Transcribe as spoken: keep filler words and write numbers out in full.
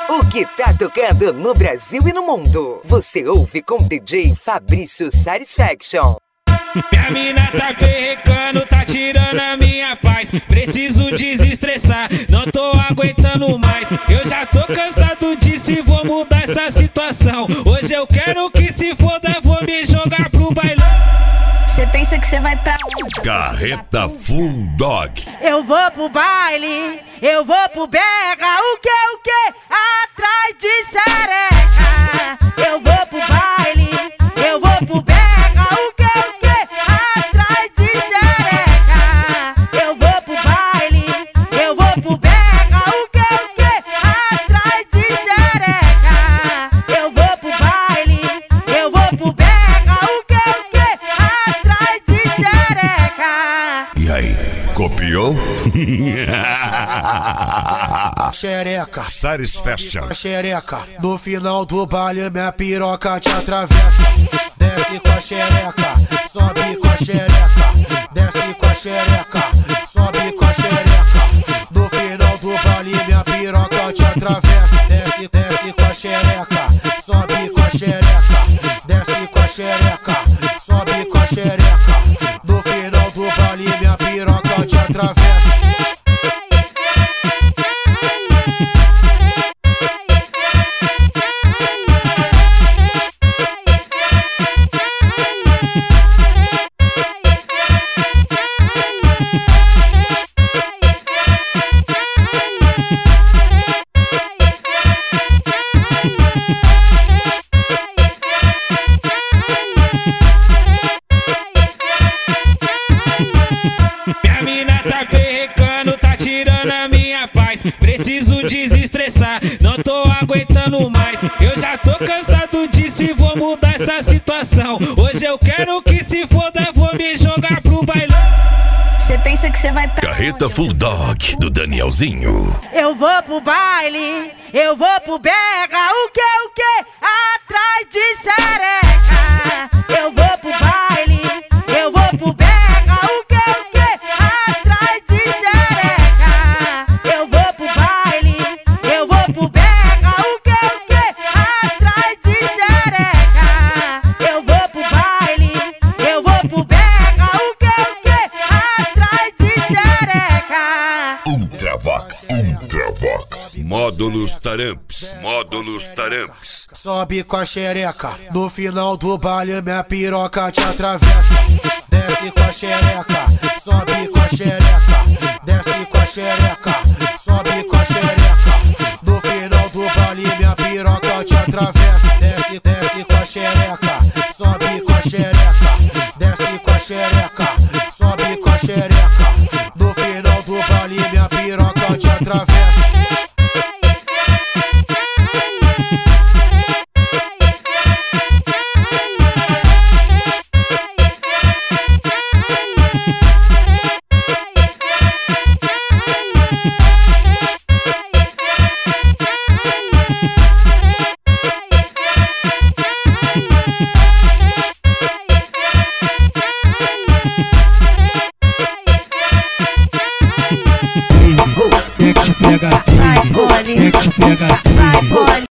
O que tá tocando no Brasil e no mundo, você ouve com D J Fabrício Satisfaction. Minha mina tá perrecando, tá tirando a minha paz. Preciso desestressar, não tô aguentando mais. Eu já tô cansado disso e vou mudar essa situação. Hoje eu quero que se foda, vou me jogar pro bailão. Cê pensa que cê vai pra Carreta Full Dog. Eu vou pro baile, eu vou pro berra. O que, o que? Atrás de xereca. Eu vou pro baile, eu vou pro berra. O que, o que? Atrás de xereca. Eu vou pro baile, eu vou pro berra. O que, o que? Atrás de xereca. Eu vou pro baile, eu vou pro berra. O que, o que? Atrás de xereca. E aí, copiou? Xereca, Satisfaction. xereca, no final do baile minha piroca te atravessa. Desce com a xereca, sobe com a xereca. Desce com a xereca, sobe com a xereca. No final do baile minha piroca te atravessa. Desce, desce com a xereca, sobe com a xereca. Desce com a xereca, sobe com a xereca. No final do baile minha piroca te atravessa. Minha mina tá perrecando, tá tirando a minha paz. Preciso desestressar, não tô aguentando mais. Eu já tô cansado disso e vou mudar essa situação. Hoje eu quero que se foda, vou me jogar pro bailão. Cê pensa que cê vai pra Carreta Full Dog do Danielzinho. Eu vou pro baile, eu vou pro berra. O que, o que? Atrás de xereca. Eu vou pro baile, eu vou pro berra. O que, o que? Atrás de xereca. Eu vou pro baile, eu vou pro berra. O que, o que? Atrás de xereca. Eu vou pro baile, eu vou pro berra. O que, o que? Atrás de xereca. Ultravox. Ultravox. Módulos Taramps. Módulos Taramps. Sobe com a xereca, no final do baile minha piroca te atravessa. Desce com a xereca, sobe com a xereca. Desce com a xereca, sobe com a xereca. No final do baile minha piroca te atravessa. Desce, desce com a xereca, sobe com a xereca. Desce com a xereca, sobe com a xereca. No final do baile minha piroca te atravessa.